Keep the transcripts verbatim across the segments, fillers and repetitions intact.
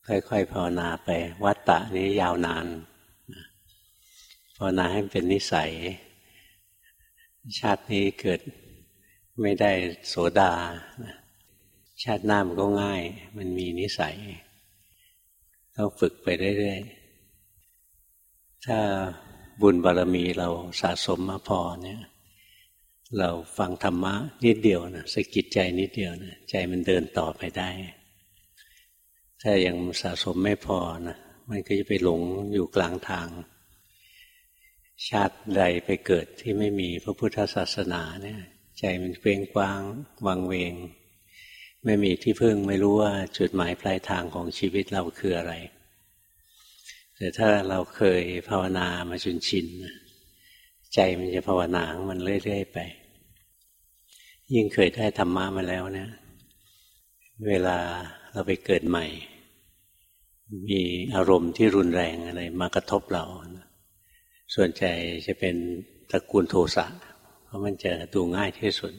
ค่อยๆภาวนาไปวัฏฏะนี้ยาวนานภาวนาให้มันเป็นนิสัยชาตินี้เกิดไม่ได้โสดาชาติหน้ามันก็ง่ายมันมีนิสัยต้องฝึกไปเรื่อยๆถ้าบุญบารมีเราสะสมมาพอเนี่ยเราฟังธรรมะนิดเดียวนะสะกิดใจนิดเดียวนะใจมันเดินต่อไปได้ถ้ายังสะสมไม่พอนะมันก็จะไปหลงอยู่กลางทางชาติใดไปเกิดที่ไม่มีพระพุทธศาสนาเนี่ยใจมันเพ่งกว้างวังเวงไม่มีที่พึ่งไม่รู้ว่าจุดหมายปลายทางของชีวิตเราคืออะไรแต่ถ้าเราเคยภาวนามาจนชินใจมันจะภาวนาของมันเรื่อยๆไปยิ่งเคยได้ธรรมะมาแล้วเนี่ยเวลาเราไปเกิดใหม่มีอารมณ์ที่รุนแรงอะไรมากระทบเราส่วนใจจะเป็นตระกูลโทสะเพราะมันจะดูง่ายที่สุด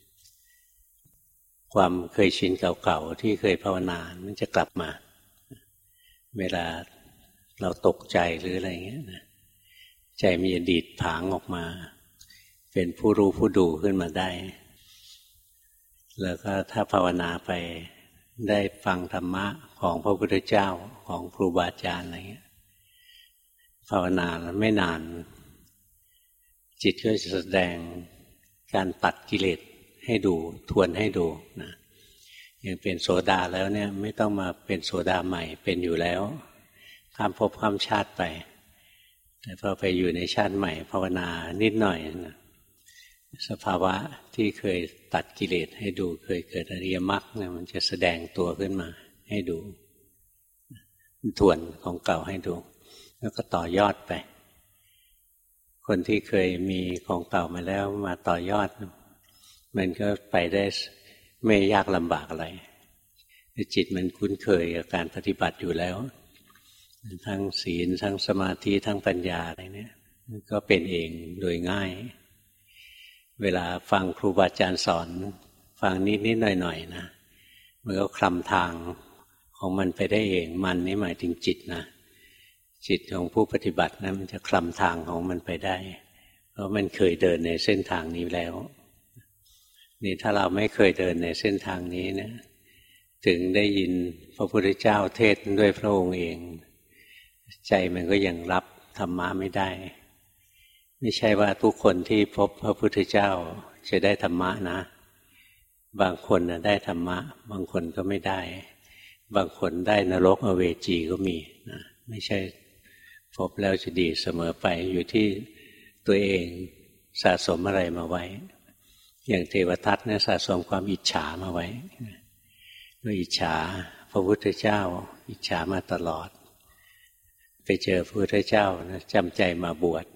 ความเคยชินเก่าๆที่เคยภาวนามันจะกลับมาเวลาเราตกใจหรืออะไรเงี้ยนะใจมีอดีตผางออกมาเป็นผู้รู้ผู้ดูขึ้นมาได้แล้วก็ถ้าภาวนาไปได้ฟังธรรมะของพระพุทธเจ้าของครูบาอาจารย์อะไรเงี้ยภาวนาแล้วไม่นานจิตก็จะแสดงการตัดกิเลสให้ดูทวนให้ดูนะอย่างเป็นโสดาแล้วเนี่ยไม่ต้องมาเป็นโสดาใหม่เป็นอยู่แล้วข้ามภพข้ามชาติไปแต่พอไปอยู่ในชาติใหม่ภาวนานิดหน่อยนะสภาวะที่เคยตัดกิเลสให้ดูเคยเกิดอริยมรรคเนี่ยมันจะแสดงตัวขึ้นมาให้ดูทวนของเก่าให้ดูแล้วก็ต่อยอดไปคนที่เคยมีของเก่ามาแล้วมาต่อยอดมันก็ไปได้ไม่ยากลำบากอะไรจิตมันคุ้นเคยกับการปฏิบัติอยู่แล้วทั้งศีลทั้งสมาธิทั้งปัญญาอะไรเนี่ยก็เป็นเองโดยง่ายเวลาฟังครูบาอาจารย์สอนฟังนิดๆหน่อยๆนะมันก็คลำทางของมันไปได้เองมันนี่หมายถึงจิตนะจิตของผู้ปฏิบัตินะมันจะคลำทางของมันไปได้เพราะมันเคยเดินในเส้นทางนี้แล้วนี่ถ้าเราไม่เคยเดินในเส้นทางนี้นะถึงได้ยินพระพุทธเจ้าเทศน์ด้วยพระองค์เองใจมันก็ยังรับธรรมะไม่ได้ไม่ใช่ว่าทุกคนที่พบพระพุทธเจ้าจะได้ธรรมะนะบางคนนะได้ธรรมะบางคนก็ไม่ได้บางคนได้นรกอเวจีก็มีนะไม่ใช่พบแล้วจะดีเสมอไปอยู่ที่ตัวเองสะสมอะไรมาไว้อย่างเทวทัตเนี่ยสะสมความอิจฉามาไว้ด้วยอิจฉาพระพุทธเจ้าอิจฉามาตลอดไปเจอพระพุทธเจ้านะจำใจมาบวช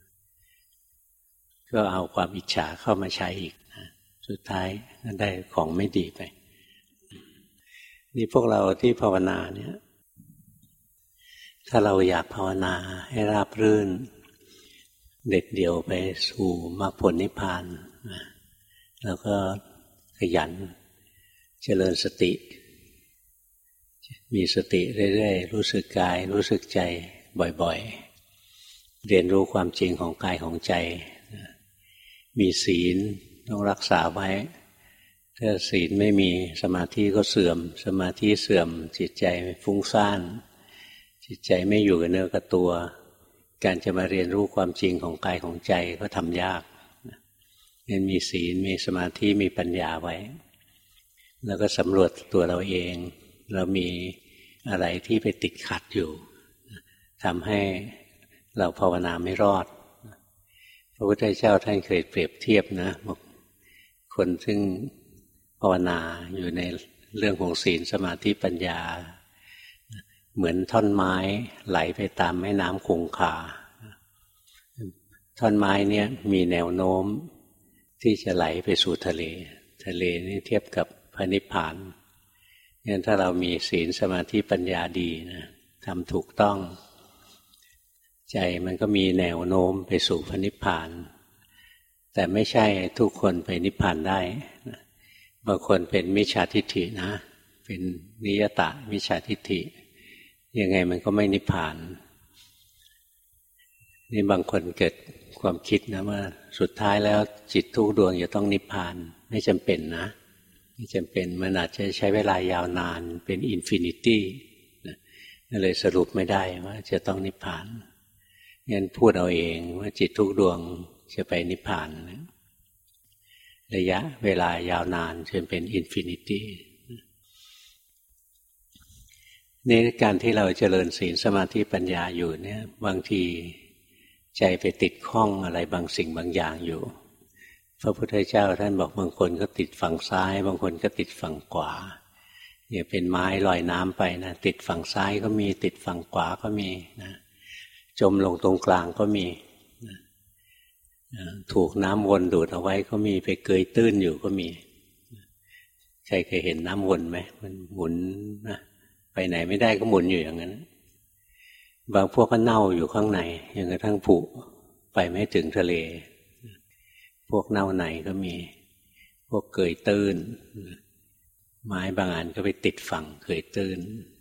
ก็เอาความอิจฉาเข้ามาใช้อีกนะสุดท้ายก็ได้ของไม่ดีไปนี่พวกเราที่ภาวนาเนี่ยถ้าเราอยากภาวนาให้ราบรื่นเด็ดเดี่ยวไปสู่มรรคผลนิพพานนะแล้วก็ขยันเจริญสติมีสติเรื่อยๆรู้สึกกายรู้สึกใจบ่อยๆเรียนรู้ความจริงของกายของใจมีศีลต้องรักษาไว้ถ้าศีลไม่มีสมาธิก็เสื่อมสมาธิเสื่อมจิตใจฟุ้งซ่านจิตใจไม่อยู่กับเนื้อกับตัวการจะมาเรียนรู้ความจริงของกายของใจก็ทำยากงั้นมีศีลมีสมาธิมีปัญญาไว้แล้วก็สำรวจตัวเราเองเรามีอะไรที่ไปติดขัดอยู่ทำให้เราภาวนาไม่รอดพระพุทธเจ้าท่านเคยเปรียบเทียบนะบอกคนซึ่งภาวนาอยู่ในเรื่องของศีลสมาธิปัญญาเหมือนท่อนไม้ไหลไปตามแม่น้ำคงคาท่อนไม้เนี่ยมีแนวโน้มที่จะไหลไปสู่ทะเลทะเลนี่เทียบกับพระนิพพานงั้นถ้าเรามีศีลสมาธิปัญญาดีนะทำถูกต้องใจมันก็มีแนวโน้มไปสู่พระนิพพานแต่ไม่ใช่ทุกคนไปนิพพานได้บางคนเป็นมิจฉาทิฏฐินะเป็นนิยตะมิจฉาทิฏฐิยังไงมันก็ไม่นิพพานนี่บางคนเกิดความคิดนะว่าสุดท้ายแล้วจิตทุกดวงจะต้องนิพพานไม่จำเป็นนะไม่จำเป็นมันอาจจะใช้เวลายาวนานเป็นอินฟินิตี้นั่นเลยสรุปไม่ได้ว่าจะต้องนิพพานงั้นพูดเอาเองว่าจิตทุกดวงจะไปนิพพานระยะเวลายาวนานจนเป็นอินฟินิตี้นี่การที่เราเจริญศีลสมาธิปัญญาอยู่เนี่ยบางทีใจไปติดข้องอะไรบางสิ่งบางอย่างอยู่พระพุทธเจ้าท่านบอกบางคนก็ติดฝั่งซ้ายบางคนก็ติดฝั่งขวาเนี่ยเป็นไม้ลอยน้ำไปนะติดฝั่งซ้ายก็มีติดฝั่งขวาก็มีนะจมลงตรงกลางก็มีนะถูกน้ำวนดูดเอาไว้ก็มีไปเกยตื้นอยู่ก็มีใครเคยเห็นน้ำวนไหมมันหมุนนะไปไหนไม่ได้ก็หมุนอยู่อย่างนั้นบางพวกก็เน่าอยู่ข้างในจนกระทั่งผุไปไม่ถึงทะเลพวกเน่าในก็มีพวกเกยตื้นไม้บางอันก็ไปติดฝั่งเกยตื้น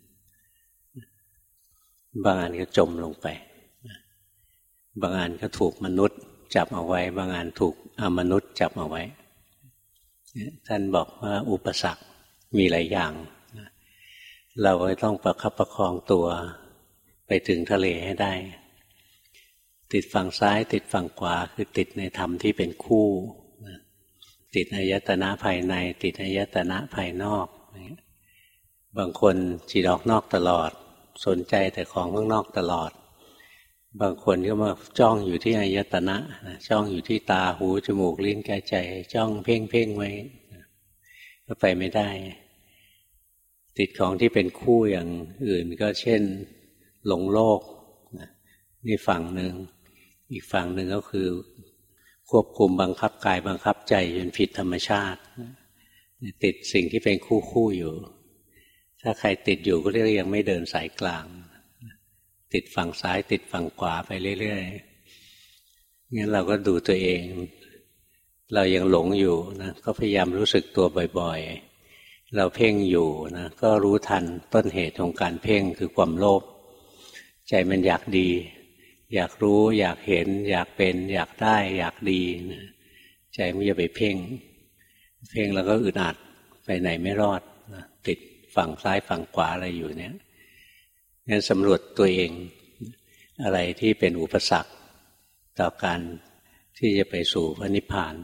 บางอันก็จมลงไปบางอันก็ถูกมนุษย์จับเอาไว้บางอันถูกอมนุษย์จับเอาไว้ท่านบอกว่าอุปสรรคมีหลายอย่างเราก็ต้องประคับประคองตัวไปถึงทะเลให้ได้ติดฝั่งซ้ายติดฝั่งขวาคือติดในธรรมที่เป็นคู่ติดอายตนะภายในติดอายตนะภายนอกบางคนจิตออกนอกตลอดสนใจแต่ของข้างนอกตลอดบางคนก็มาจ้องอยู่ที่อายตนะจ้องอยู่ที่ตาหูจมูกลิ้นกายใจจ้องเพ่งเพ่งไว้ก็ไปไม่ได้ติดของที่เป็นคู่อย่างอื่นก็เช่นหลงโลกนี่ฝั่งหนึ่งอีกฝั่งหนึ่งก็คือควบคุมบังคับกายบังคับใจจนผิดธรรมชาติติดสิ่งที่เป็นคู่คู่อยู่ถ้าใครติดอยู่ก็เรียกยังไม่เดินสายกลางติดฝั่งซ้ายติดฝั่งขวาไปเรื่อยๆงั้นเราก็ดูตัวเองเรายังหลงอยู่นะก็พยายามรู้สึกตัวบ่อยๆเราเพ่งอยู่นะก็รู้ทันต้นเหตุของการเพ่งคือความโลภใจมันอยากดีอยากรู้อยากเห็นอยากเป็นอยากได้อยากดีนะใจมันจะไปเพ่งเพ่งแล้วก็อึดอัดไปไหนไม่รอดนะติดฝั่งซ้ายฝั่งขวาอะไรอยู่เนี่ยงั้นสำรวจตัวเองอะไรที่เป็นอุปสรรคต่อการที่จะไปสู่พระนิพพาน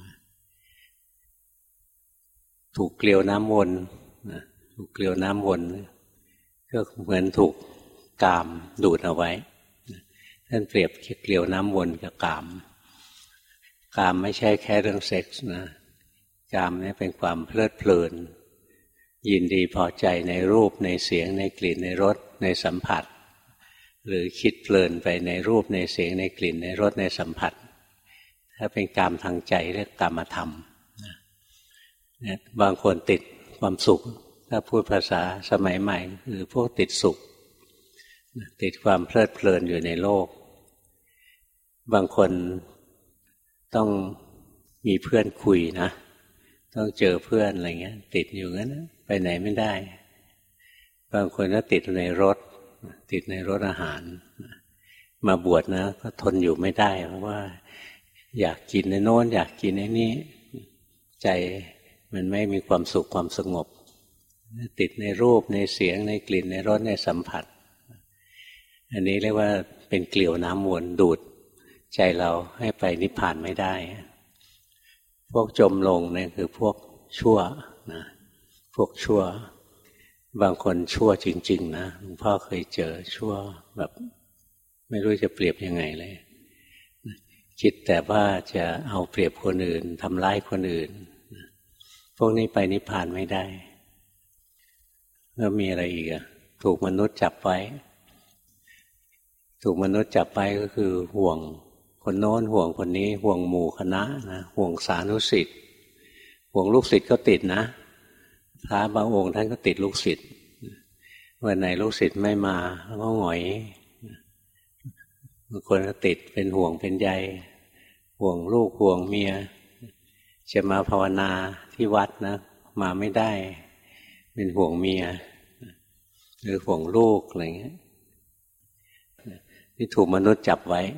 ถูกเกลียวน้ำวนถูกเกลียวน้ำวนก็เหมือนถูกกามดูดเอาไว้ท่านเปรียบเกลียวน้ำวนกับกามกามไม่ใช่แค่เรื่องเซ็กส์นะกามนี่เป็นความเพลิดเพลินยินดีพอใจในรูปในเสียงในกลิ่นในรสในสัมผัสหรือคิดเพลินไปในรูปในเสียงในกลิ่นในรสในสัมผัสถ้าเป็นกามทางใจเรียกกามธรรมนะบางคนติดความสุขถ้าพูดภาษาสมัยใหม่คือพวกติดสุขติดความเพลิดเพลินอยู่ในโลกบางคนต้องมีเพื่อนคุยนะต้องเจอเพื่อนอะไรเงี้ยติดอยู่งั้นนะไปไหนไม่ได้บางคนก็ติดในรถติดในรถอาหารมาบวชนะก็ทนอยู่ไม่ได้เพราะว่าอยากกินในโน้นอยากกินในนี้ใจมันไม่มีความสุขความสงบติดในรูปในเสียงในกลิ่นในรสในสัมผัสอันนี้เรียกว่าเป็นเกลียวน้ำวนดูดใจเราให้ไปนิพพานไม่ได้พวกจมลงเนี่ยคือพวกชั่วนะพวกชั่วบางคนชั่วจริงๆนะหลวงพ่อเคยเจอชั่วแบบไม่รู้จะเปรียบยังไงเลยคิดแต่ว่าจะเอาเปรียบคนอื่นทำร้ายคนอื่นพวกนี้ไปนิพพานไม่ได้แล้วมีอะไรอีกอะถูกมนุษย์จับไว้ถูกมนุษย์จับไปก็คือห่วงคนโน้นห่วงคนนี้ห่วงหมู่คณะนะห่วงสานุศิษย์ห่วงลูกศิษย์ก็ติดนะพระบางองค์ท่านก็ติดลูกศิษย์วันไหนลูกศิษย์ไม่มาแล้วก็หงอยบางคนก็ติดเป็นห่วงเป็นใยห่วงลูกห่วงเมียจะมาภาวนาที่วัดนะมาไม่ได้เป็นห่วงเมียรือห่วงลูกอะไรเงี้ยที่ถูกมนุษย์จับไว้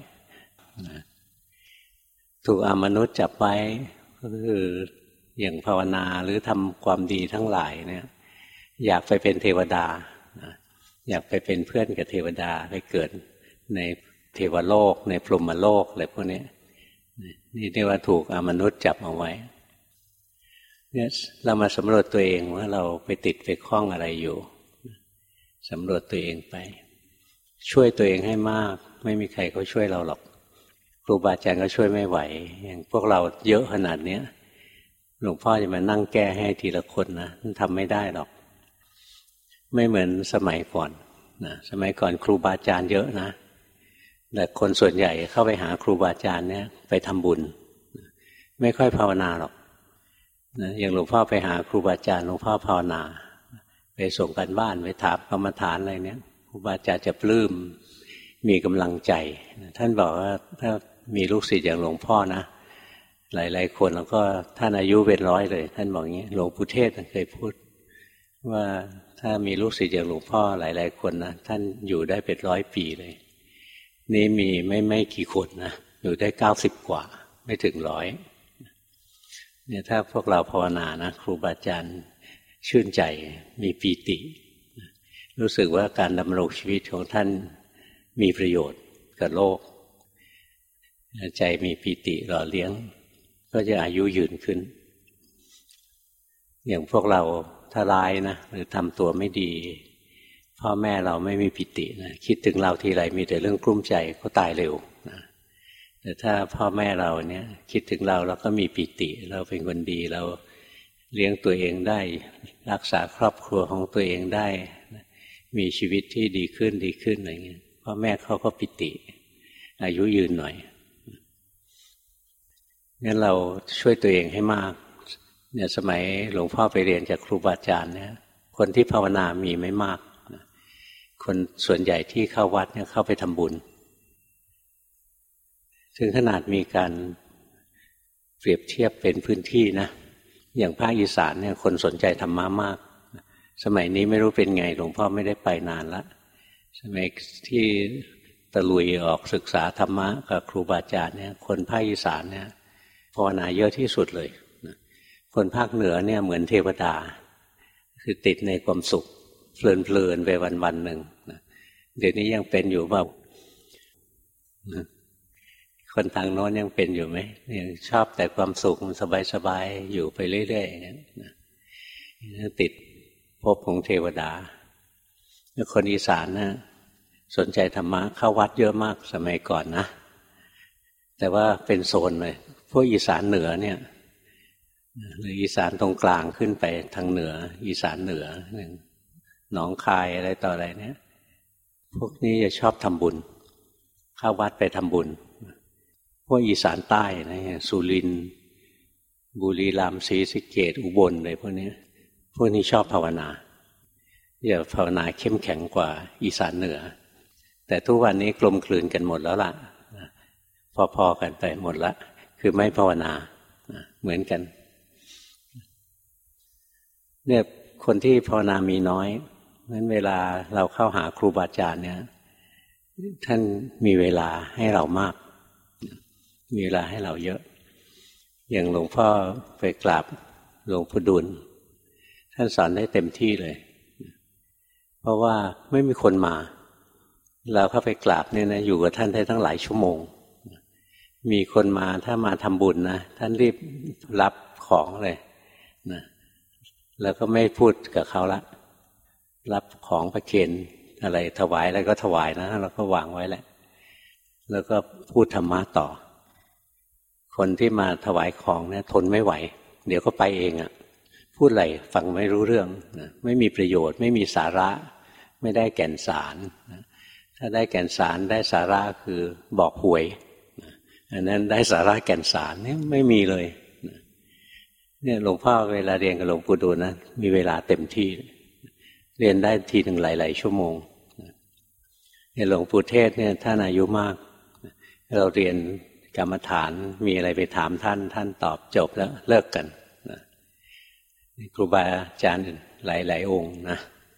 ถูกอมนุษย์จับไว้ก็คืออย่างภาวนาหรือทำความดีทั้งหลายเนี่ยอยากไปเป็นเทวดาอยากไปเป็นเพื่อนกับเทวดาไปเกิดในเทวโลกในพรหมโลกอะไรพวกนี้นี่เรียกว่าถูกอมนุษย์จับเอาไว้เนี่ยเรามาสำรวจตัวเองว่าเราไปติดไปคล้องอะไรอยู่สำรวจตัวเองไปช่วยตัวเองให้มากไม่มีใครเขาช่วยเราหรอกครูบาอาจารย์ก็ช่วยไม่ไหวอย่างพวกเราเยอะขนาดนี้หลวงพ่อจะมานั่งแก้ให้ทีละคนนะมันทำไม่ได้หรอกไม่เหมือนสมัยก่อนนะสมัยก่อนครูบาอาจารย์เยอะนะแต่คนส่วนใหญ่เข้าไปหาครูบาอาจารย์เนี่ยไปทำบุญไม่ค่อยภาวนาหรอกนะอย่างหลวงพ่อไปหาครูบาอาจารย์หลวงพ่อภาวนาไปส่งกันบ้านไปถามกรรมฐานอะไรเนี่ยครูบาอาจารย์จะปลื้มมีกำลังใจท่านบอกว่าถ้ามีลูกศิษย์อย่างหลวงพ่อนะหลายๆคนแล้วก็ท่านอายุเป็นร้อยเลยท่านบอกอย่างนี้หลวงปู่เทศเคยพูดว่าถ้ามีลูกศิษย์อย่างหลวงพ่อหลายๆคนนะท่านอยู่ได้เป็นร้อยปีเลยนี่มีไม่ไม่กี่คนนะอยู่ได้เก้าสิบกว่าไม่ถึงร้อยเนี่ยถ้าพวกเราภาวนานะครูบาอาจารย์ชื่นใจมีปีติรู้สึกว่าการดำรงชีวิตของท่านมีประโยชน์กับโลกใจมีปีติหล่อเลี้ยงก็จะอายุยืนขึ้นอย่างพวกเราถ้าร้ายนะหรือทำตัวไม่ดีพ่อแม่เราไม่มีปิตินะคิดถึงเราทีไรมีแต่เรื่องกลุ้มใจก็ตายเร็วนะแต่ถ้าพ่อแม่เราเนี่ยคิดถึงเราเราก็มีปิติเราเป็นคนดีเราเลี้ยงตัวเองได้รักษาครอบครัวของตัวเองได้มีชีวิตที่ดีขึ้นดีขึ้นอะไรเงี้ยพ่อแม่เขาก็ปิติอายุยืนหน่อยงั้นเราช่วยตัวเองให้มากเนี่ยสมัยหลวงพ่อไปเรียนจากครูบาอาจารย์เนี่ยคนที่ภาวนามีไม่มากคนส่วนใหญ่ที่เข้าวัดเนี่ยเข้าไปทำบุญถึงขนาดมีการเปรียบเทียบเป็นพื้นที่นะอย่างภาคอีสานเนี่ยคนสนใจธรรมะมากสมัยนี้ไม่รู้เป็นไงหลวงพ่อไม่ได้ไปนานละสมัยที่ตะลุยออกศึกษาธรรมะกับครูบาอาจารย์เนี่ยคนภาคอีสานเนี่ยภาวนาเยอะที่สุดเลยคนภาคเหนือเนี่ยเหมือนเทวดาคือติดในความสุขเพลินๆไปวันๆหนึ่งเดี๋ยวนี้ยังเป็นอยู่เปล่าคนทางโน้นยังเป็นอยู่ไหมยังชอบแต่ความสุขมันสบายๆอยู่ไปเรื่อยๆอย่างนั้นติดภพของเทวดาคนอีสานนะสนใจธรรมะเข้าวัดเยอะมากสมัยก่อนนะแต่ว่าเป็นโซนเลยพวกอีสานเหนือเนี่ยหรืออีสานตรงกลางขึ้นไปทางเหนืออีสานเหนือหนองคายอะไรต่ออะไรเนี่ยพวกนี้จะชอบทำบุญเข้าวัดไปทำบุญพวกอีสานใต้นะสุรินทร์บุรีรัมย์ศรีสะเกษอุบลอะไรพวกนี้พวกนี้ชอบภาวนาอย่าภาวนาเข้มแข็งกว่าอีสานเหนือแต่ทุกวันนี้กลมกลืนกันหมดแล้วล่ะพอๆกันไปหมดละคือไม่ภาวนาเหมือนกันเนี่ยคนที่ภาวนามีน้อยเพราะฉะนั้นเวลาเราเข้าหาครูบาอาจารย์เนี่ยท่านมีเวลาให้เรามากมีเวลาให้เราเยอะอย่างหลวงพ่อไปกราบหลวงปู่ดุลท่านสอนได้เต็มที่เลยเพราะว่าไม่มีคนมาเราเข้าไปกราบเนี่ยนะอยู่กับท่านได้ตั้งหลายชั่วโมงมีคนมาถ้ามาทำบุญนะท่านรีบรับของเลยนะแล้วก็ไม่พูดกับเขาละรับของประเคนอะไรถวายอะไรก็ถวายนะแล้วก็วางไว้แหละแล้วก็พูดธรรมะต่อคนที่มาถวายของเนี่ยทนไม่ไหวเดี๋ยวก็ไปเองอ่ะพูดอะไรฟังไม่รู้เรื่องนะไม่มีประโยชน์ไม่มีสาระไม่ได้แก่นสารนะถ้าได้แก่นสารได้สาระคือบอกหวยนะอันนั้นได้สาระแก่นสารเนี่ยไม่มีเลยนะเนี่ยหลวงพ่อเวลาเรียนกับหลวงปู่ดูลนะมีเวลาเต็มที่เรียนได้ทีหนึ่งหลายๆชั่วโมงเนี่ยหลวงปู่เทศเนี่ยท่านอายุมากเราเรียนกรรมฐานมีอะไรไปถามท่านท่านตอบจบแล้วเลิกกันนะครูบาอาจารย์หลายๆองค์นะ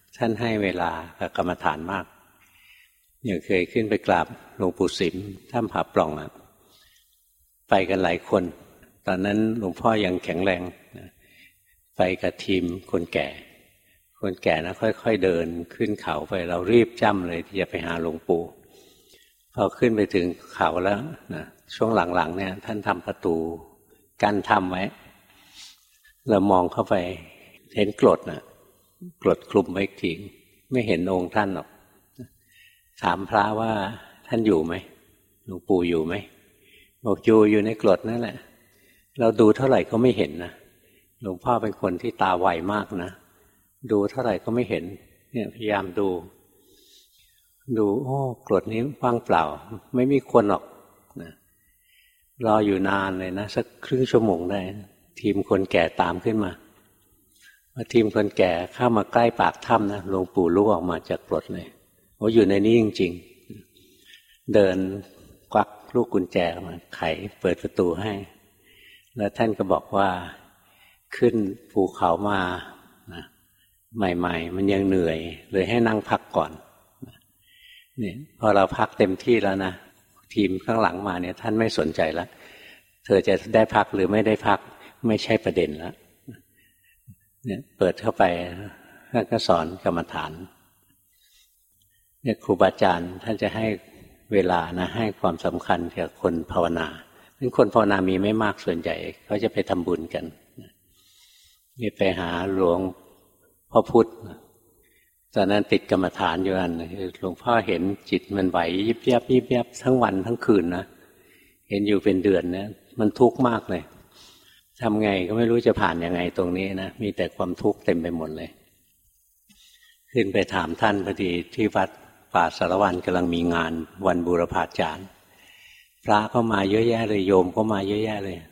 ท่านให้เวลากับกรรมฐานมากอย่างเคยขึ้นไปกราบหลวงปู่สิมถ้ำผาปล่องอ่ะไปกันหลายคนตอนนั้นหลวงพ่อยังแข็งแรงไปกับทีมคนแก่คนแก่นะค่อยๆเดินขึ้นเขาไปเรารีบจ้ำเลยที่จะไปหาหลวงปู่พอขึ้นไปถึงเขาแล้วนะช่วงหลังๆเนี่ยท่านทำประตูกั้นถ้ำไว้เรามองเข้าไปเห็นกรดนะกรดคลุมไว้ทิ้งไม่เห็นองค์ท่านหรอกถามพระว่าท่านอยู่ไหมหลวงปู่อยู่ไหมบอกอยู่อยู่ในกรดนั่นแหละเราดูเท่าไหร่ก็ไม่เห็นนะหลวงพ่อเป็นคนที่ตาไวมากนะดูเท่าไหร่ก็ไม่เห็นเนี่ยพยายามดูดูโอ้กรดนี้ว่างเปล่าไม่มีคนหรอกนะรออยู่นานเลยนะสักครึ่งชั่วโมงได้ทีมคนแก่ตามขึ้นมาพอทีมคนแก่เข้ามาใกล้ปากถ้ำนะหลวงปู่ลุกออกมาจากกรดเลยโอ้อยู่ในนี้จริงๆเดินควักลูกกุญแจมาไขเปิดประตูให้แล้วท่านก็บอกว่าขึ้นภูเขามานะใหม่ๆมันยังเหนื่อยเลยให้นั่งพักก่อนนี่พอเราพักเต็มที่แล้วนะทีมข้างหลังมาเนี่ยท่านไม่สนใจแล้วเธอจะได้พักหรือไม่ได้พักไม่ใช่ประเด็นแล้วเนี่ยเปิดเข้าไปท่านก็สอนกรรมฐานเนี่ยครูบาอาจารย์ท่านจะให้เวลานะให้ความสำคัญกับคนภาวนาซึ่งคนภาวนามีไม่มากส่วนใหญ่เขาจะไปทำบุญกันนี่ไปหาหลวงพ่อพุธตอนนั้นติดกรรมฐานอยู่อันหลวงพ่อเห็นจิตมันไหวยิบยับยิบยับทั้งวันทั้งคืนนะเห็นอยู่เป็นเดือนเนี่ยมันทุกข์มากเลยทำไงก็ไม่รู้จะผ่านยังไงตรงนี้นะมีแต่ความทุกข์เต็มไปหมดเลยขึ้นไปถามท่านพอดีที่วัดป่าสารวันกำลังมีงานวันบูรพาจารย์พระก็มาเยอะแยะเลยโยมก็มาเยอะแยะเลย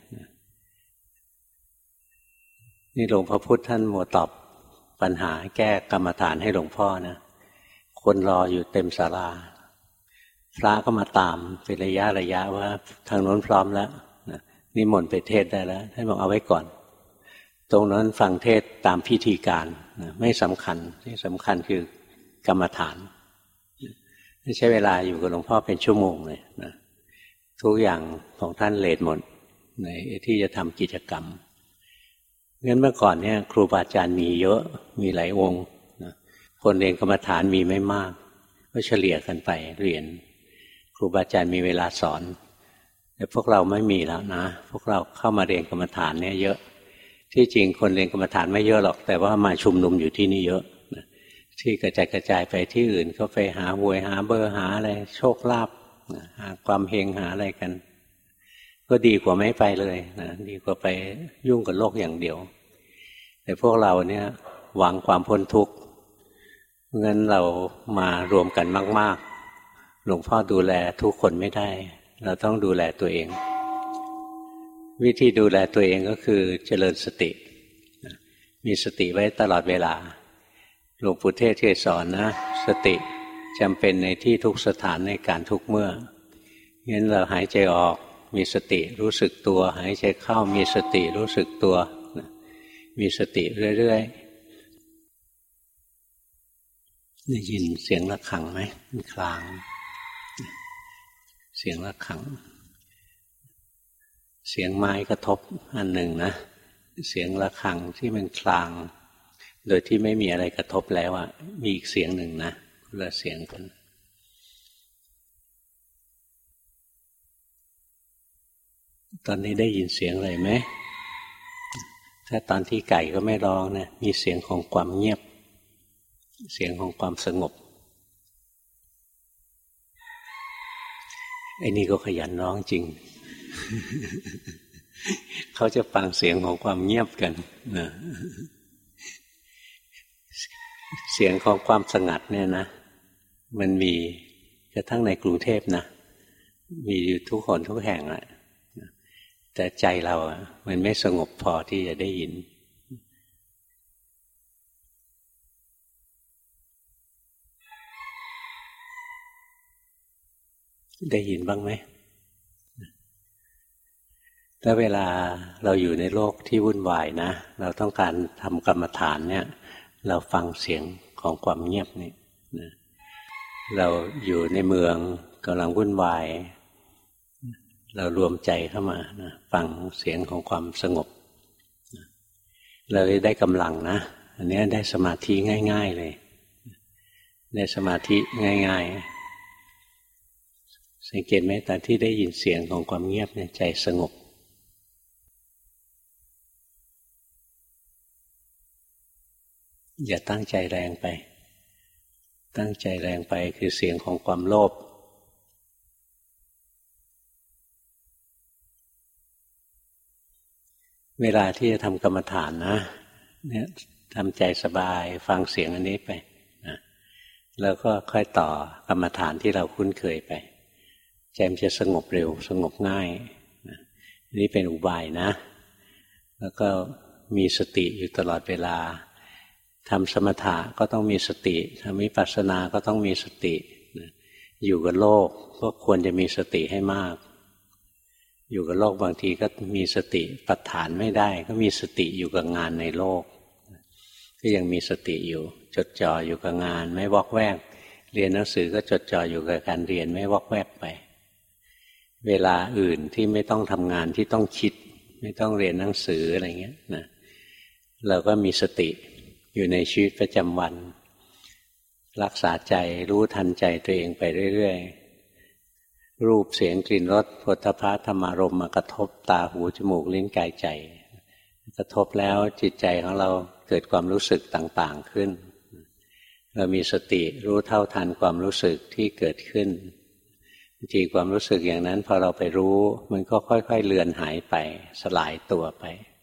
นี่หลวงพ่อพุธท่านมัวตอบปัญหาแก้กรรมฐานให้หลวงพ่อนะคนรออยู่เต็มศาลาพระก็มาตามเป็นระยะระยะว่าทางโน้นพร้อมแล้วนิมนต์ไปเทศได้แล้วท่านบอกเอาไว้ก่อนตรงนั้นฟังเทศตามพิธีการไม่สำคัญที่สำคัญคือกรรมฐานใช้เวลาอยู่กับหลวงพ่อเป็นชั่วโมงเลยนะทุกอย่างของท่านเลทหมดในที่จะทำกิจกรรมงั้นเมื่อก่อนเนี่ยครูบาอาจารย์มีเยอะมีหลายองค์นะคนเรียนกรรมฐานมีไม่มากก็เฉลี่ยกันไปเรียนครูบาอาจารย์มีเวลาสอนแต่พวกเราไม่มีแล้วนะพวกเราเข้ามาเรียนกรรมฐานเนี่ยเยอะที่จริงคนเรียนกรรมฐานไม่เยอะหรอกแต่ว่ามาชุมนุมอยู่ที่นี่เยอะนะที่กระจายกระจายไปที่อื่นก็ไปหาหวยหาเบอร์หาอะไรโชคลาภหาความเฮงหาอะไรกันก็ดีกว่าไม่ไปเลยนะดีกว่าไปยุ่งกับโลกอย่างเดียวแต่พวกเราเนี่ยหวังความพ้นทุกข์งั้นเรามารวมกันมากๆหลวงพ่อดูแลทุกคนไม่ได้เราต้องดูแลตัวเองวิธีดูแลตัวเองก็คือเจริญสติมีสติไว้ตลอดเวลาหลวงปู่เทศเคยสอนนะสติจำเป็นในที่ทุกสถานในการทุกเมื่องั้นเราหายใจออกมีสติรู้สึกตัวหายใจเข้ามีสติรู้สึกตัวมีสติเรื่อยๆได้ยินเสียงระฆังไหมมันคลางเสียงระฆังเสียงไม้กระทบอันหนึ่งนะเสียงระฆังที่มันคลางโดยที่ไม่มีอะไรกระทบแล้วอ่ะมีอีกเสียงหนึ่งนะคนละเสียงกันตอนนี้ได้ยินเสียงอะไรไหมถ้าตอนที่ไก่ก็ไม่ร้องนะมีเสียงของความเงียบเสียงของความสงบไอ้นี่ก็ขยันร้องจริง เขาจะฟังเสียงของความเงียบกันนะเสียงของความสงัดเนี่ยนะมันมีกระทั่งในกรุงเทพนะมีอยู่ทุกคนทุกแห่งแหละแต่ใจเราอ่ะมันไม่สงบพอที่จะได้ยินได้ยินบ้างไหมถ้าเวลาเราอยู่ในโลกที่วุ่นวายนะเราต้องการทำกรรมฐานเนี่ยเราฟังเสียงของความเงียบนี่นะเราอยู่ในเมืองกำลังวุ่นวายเรารวมใจเข้ามานะฟังเสียงของความสงบนะเราได้กำลังนะอันนี้ได้สมาธิง่ายๆเลยได้สมาธิง่ายๆสังเกตไหมตอนที่ได้ยินเสียงของความเงียบเนี่ยใจสงบอย่าตั้งใจแรงไปตั้งใจแรงไปคือเสียงของความโลภเวลาที่จะทำกรรมฐานนะเนี่ยทำใจสบายฟังเสียงอันนี้ไปนะแล้วก็ค่อยต่อกรรมฐานที่เราคุ้นเคยไปใจมันจะสงบเร็วสงบง่ายนะนี่เป็นอุบายนะแล้วก็มีสติอยู่ตลอดเวลาทำสมถะก็ต้องมีสติทำวิปัสสนาก็ต้องมีสติอยู่กับโลกก็ควรจะมีสติให้มากอยู่กับโลกบางทีก็มีสติปัฏฐานไม่ได้ก็มีสติอยู่กับงานในโลกก็ยังมีสติอยู่จดจ่ออยู่กับงานไม่วอกแวกเรียนหนังสือก็จดจ่ออยู่กับการเรียนไม่วอกแวกไปเวลาอื่นที่ไม่ต้องทำงานที่ต้องคิดไม่ต้องเรียนหนังสืออะไรเงี้ยนะเราก็มีสติอยู่ในชีวิตประจำวันรักษาใจรู้ทันใจตัวเองไปเรื่อยๆรูปเสียงกลิ่นรสโผฏฐัพพะธรรมารมณ์มากระทบตาหูจมูกลิ้นกายใจกระทบแล้วจิตใจของเราเกิดความรู้สึกต่างๆขึ้นเรามีสติรู้เท่าทันความรู้สึกที่เกิดขึ้นบางทีความรู้สึกอย่างนั้นพอเราไปรู้มันก็ค่อยๆเลือนหายไปสลายตัวไป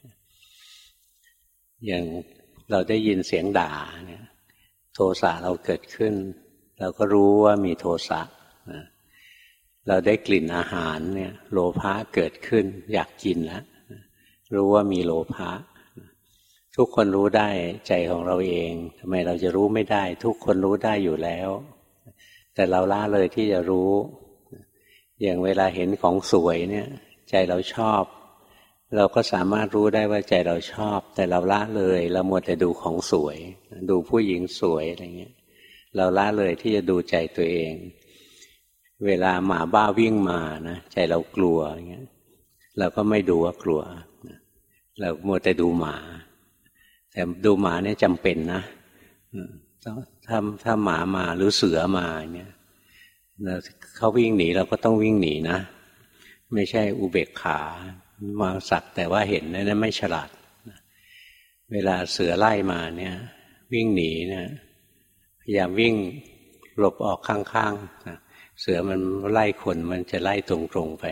อย่างเราได้ยินเสียงด่าเนี่ยโทสะเราเกิดขึ้นเราก็รู้ว่ามีโทสะนะเราได้กลิ่นอาหารเนี่ยโลภะเกิดขึ้นอยากกินแล้วรู้ว่ามีโลภะทุกคนรู้ได้ใจของเราเองทำไมเราจะรู้ไม่ได้ทุกคนรู้ได้อยู่แล้วแต่เราละเลยที่จะรู้อย่างเวลาเห็นของสวยเนี่ยใจเราชอบเราก็สามารถรู้ได้ว่าใจเราชอบแต่เราละเลยเรามัวแต่ดูของสวยดูผู้หญิงสวยอะไรเงี้ยเราละเลยที่จะดูใจตัวเองเวลาหมาบ้าวิ่งมานะใจเรากลัวอย่างเงี้ยเราก็ไม่ดูว่ากลัวเรามัวแต่ดูหมาแต่ดูหมาเนี่ยจำเป็นนะถ้าถ้าหมามาหรือเสือมาเนี่ยเขาวิ่งหนีเราก็ต้องวิ่งหนีนะไม่ใช่อุเบกขามาสักแต่ว่าเห็นนั่นไม่ฉลาดเวลาเสือไล่มาเนี่ยวิ่งหนีเนี่ยพยายามวิ่งหลบออกข้างๆเสือมันไล่คนมันจะไล่ตรงๆไป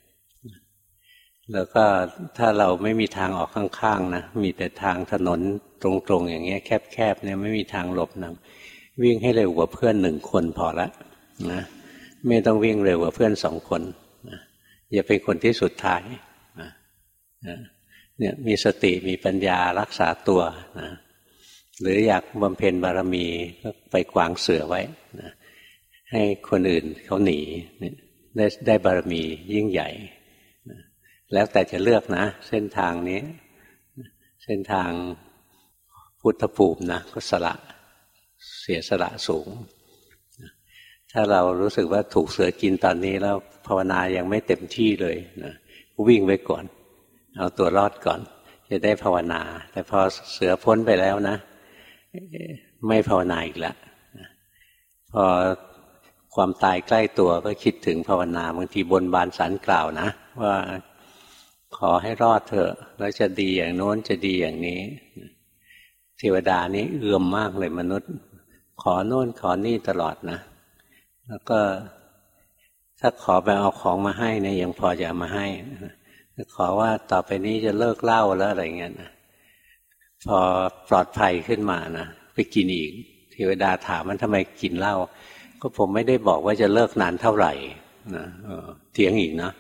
แล้วก็ถ้าเราไม่มีทางออกข้างๆนะมีแต่ทางถนนตรงๆอย่างเงี้ยแคบๆเนี่ยไม่มีทางหลบนะวิ่งให้เร็วกว่าเพื่อนหนึ่งคนพอละนะไม่ต้องวิ่งเร็วกว่าเพื่อนสองคนนะอย่าเป็นคนที่สุดท้ายนะเนี่ยมีสติมีปัญญารักษาตัวนะหรืออยากบำเพ็ญบารมีก็ไปขวางเสือไว้นะให้คนอื่นเขาหนีได้ได้บารมียิ่งใหญ่นะแล้วแต่จะเลือกนะเส้นทางนี้เส้นทางพุทธภูมินะก็สละเสียสละสูงถ้าเรารู้สึกว่าถูกเสือกินตอนนี้แล้วภาวนายังไม่เต็มที่เลยนะวิ่งไว้ก่อนเอาตัวรอดก่อนจะได้ภาวนาแต่พอเสือพ้นไปแล้วนะไม่ภาวนาอีกแล้วพอความตายใกล้ตัวก็คิดถึงภาวนาบางทีบนบานสารกล่าวนะว่าขอให้รอดเถอะแล้วจะดีอย่างโน้นจะดีอย่างนี้เทวดานี่เอื้อมมากเลยมนุษย์ขอโน่นขอนี่ตลอดนะแล้วก็ถ้าขอไปเอาของมาให้เนี่ยยังพอจะมาให้ขอว่าต่อไปนี้จะเลิกเหล้าแล้วอะไรเงี้ยนะพอปลอดภัยขึ้นมานะไปกินอีกเทวดาถามมันทำไมกินเหล้าก็ผมไม่ได้บอกว่าจะเลิกนานเท่าไหร่นะเถียงอีกนะ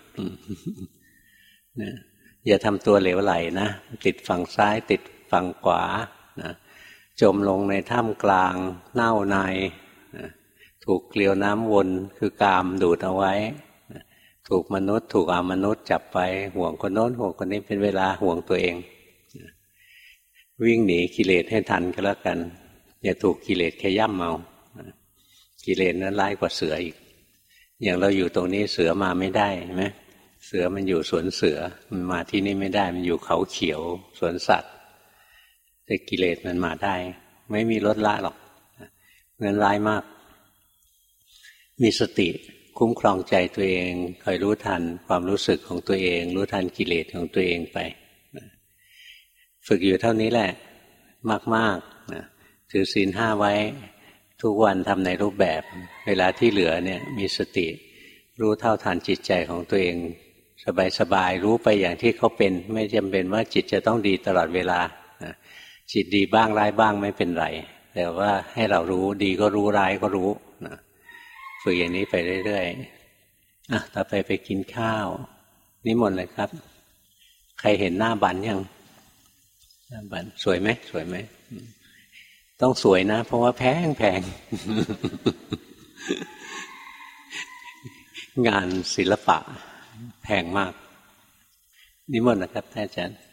อย่าทำตัวเหลวไหลนะติดฝั่งซ้ายติดฝั่งขวานะจมลงในถ้ำกลางเน่าในนะถูกเกลียวน้ำวนคือกามดูดเอาไว้ถูกมนุษย์ถูกอามนุษย์จับไปห่วงคนโน้นห่วงคนนี้เป็นเวลาห่วงตัวเองวิ่งหนีกิเลสให้ทันก็แล้วกันอย่าถูกกิเลสขย่ำเอากิเลสนั้นร้ายกว่าเสืออีกอย่างเราอยู่ตรงนี้เสือมาไม่ได้ใช่ไหมเสือมันอยู่สวนเสือมันมาที่นี่ไม่ได้มันอยู่เขาเขียวสวนสัตว์แต่กิเลสมันมาได้ไม่มีลดละหรอกเงินร้ายมากมีสติคุ้มครองใจตัวเองคอยรู้ทันความรู้สึกของตัวเองรู้ทันกิเลสของตัวเองไปฝึกอยู่เท่านี้แหละมากๆนะถือศีลห้าไว้ทุกวันทำในรูปแบบเวลาที่เหลือเนี่ยมีสติรู้เท่าทันจิตใจของตัวเองสบายๆรู้ไปอย่างที่เขาเป็นไม่จำเป็นว่าจิตจะต้องดีตลอดเวลาจิตดีบ้างร้ายบ้างไม่เป็นไรแต่ว่าให้เรารู้ดีก็รู้ร้ายก็รู้นะฝึกอย่างนี้ไปเรื่อยๆอ่ะต่อไปไปกินข้าวนิมนต์เลยครับใครเห็นหน้าบันยังหน้าบันสวยไหมสวยไหมต้องสวยนะเพราะว่าแพงแพง งานศิลปะแพงมากนิมนต์นะครับท่านอาจารย์